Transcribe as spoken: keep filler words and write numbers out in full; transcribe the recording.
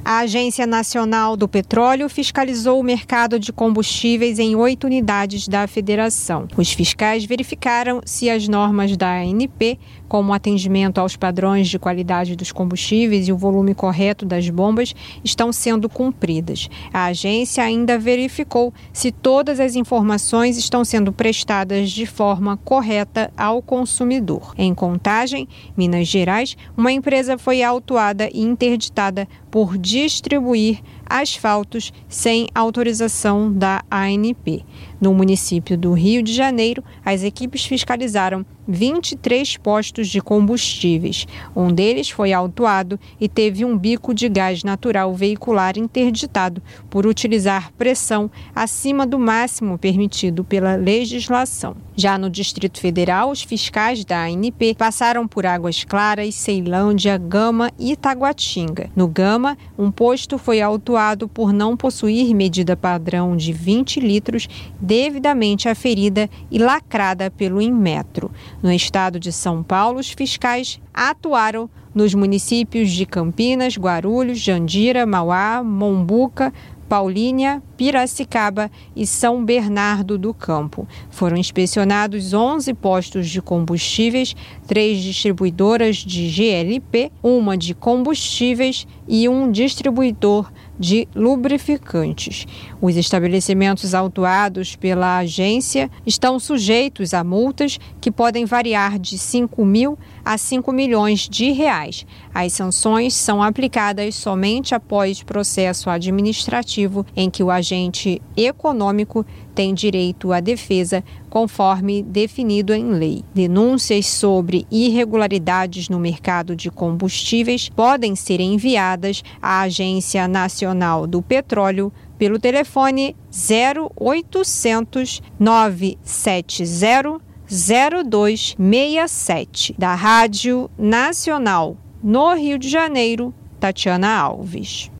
A Agência Nacional do Petróleo fiscalizou o mercado de combustíveis em oito unidades da federação. Os fiscais verificaram se as normas da A N P, como o atendimento aos padrões de qualidade dos combustíveis e o volume correto das bombas, estão sendo cumpridas. A agência ainda verificou se todas as informações estão sendo prestadas de forma correta ao consumidor. Em Contagem, Minas Gerais, uma empresa foi autuada e interditada por distribuir asfaltos sem autorização da A N P. No município do Rio de Janeiro, as equipes fiscalizaram vinte e três postos de combustíveis. Um deles foi autuado e teve um bico de gás natural veicular interditado por utilizar pressão acima do máximo permitido pela legislação. Já no Distrito Federal, os fiscais da A N P passaram por Águas Claras, Ceilândia, Gama e Taguatinga. No Gama, um posto foi autuado por não possuir medida padrão de vinte litros devidamente aferida e lacrada pelo Inmetro. No estado de São Paulo, os fiscais atuaram nos municípios de Campinas, Guarulhos, Jandira, Mauá, Mombuca, Paulínia, Piracicaba e São Bernardo do Campo. Foram inspecionados onze postos de combustíveis, três distribuidoras de G L P, uma de combustíveis e um distribuidor de lubrificantes. Os estabelecimentos autuados pela agência estão sujeitos a multas que podem variar de cinco mil a cinco milhões de reais. As sanções são aplicadas somente após processo administrativo em que o agente econômico tem direito à defesa, conforme definido em lei. Denúncias sobre irregularidades no mercado de combustíveis podem ser enviadas à Agência Nacional do Petróleo pelo telefone zero oitocentos, nove sete zero, zero dois seis sete. Da Rádio Nacional no Rio de Janeiro, Tatiana Alves.